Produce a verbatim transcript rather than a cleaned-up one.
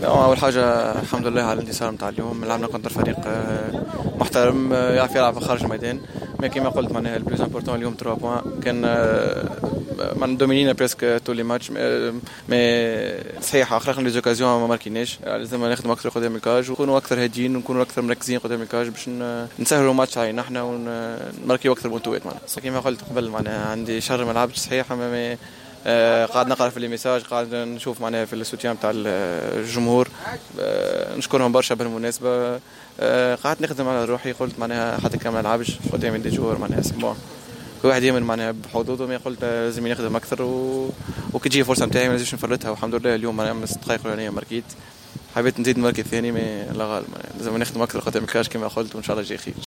اول حاجه الحمد لله على الانتصار نتاع اليوم. لعبنا كونتر فريق آه، محترم، آه، يعرف يلعب خارج الميدان. ما كيما قلت معناها البلوز امبورطون اليوم ثلاثة بوان كان آه، من دومينينا بريسك تو لي ماتش. مي صحيح اخرنا لي زوكازيون ما ماركيناش. لازم نخدم اكثر قدام الكاج ونكونوا اكثر هاديين ونكونوا اكثر مركزين قدام الكاج باش نسهلوا الماتش علينا احنا ونماركيو اكثر بونتوات. معناها كيما قلت قبل معناها عندي شهر ما لعبتش صحيح، اما آه قاعد نقرا في الميساج، قاعد نشوف معناها في السوتيان تاع الجمهور. آه نشكرهم برشا بالمناسبه. آه قاعد نخدم على روحي، قلت معناها حتى كان ما نلعبش قدامي دي جور معناها سبون كل واحد يعمل معناها بحدوده. ما قلت لازم نخدم اكثر و... وكي فرصه نتاعي ما لازمش نفرطها. والحمد لله اليوم معناها من ست دقائق الاولانيه ماركيت، حبيت نزيد الماركي الثاني. ما لا غالب لازم نخدم اكثر قدام الكاش كما قلت، وان شاء الله يجي خير.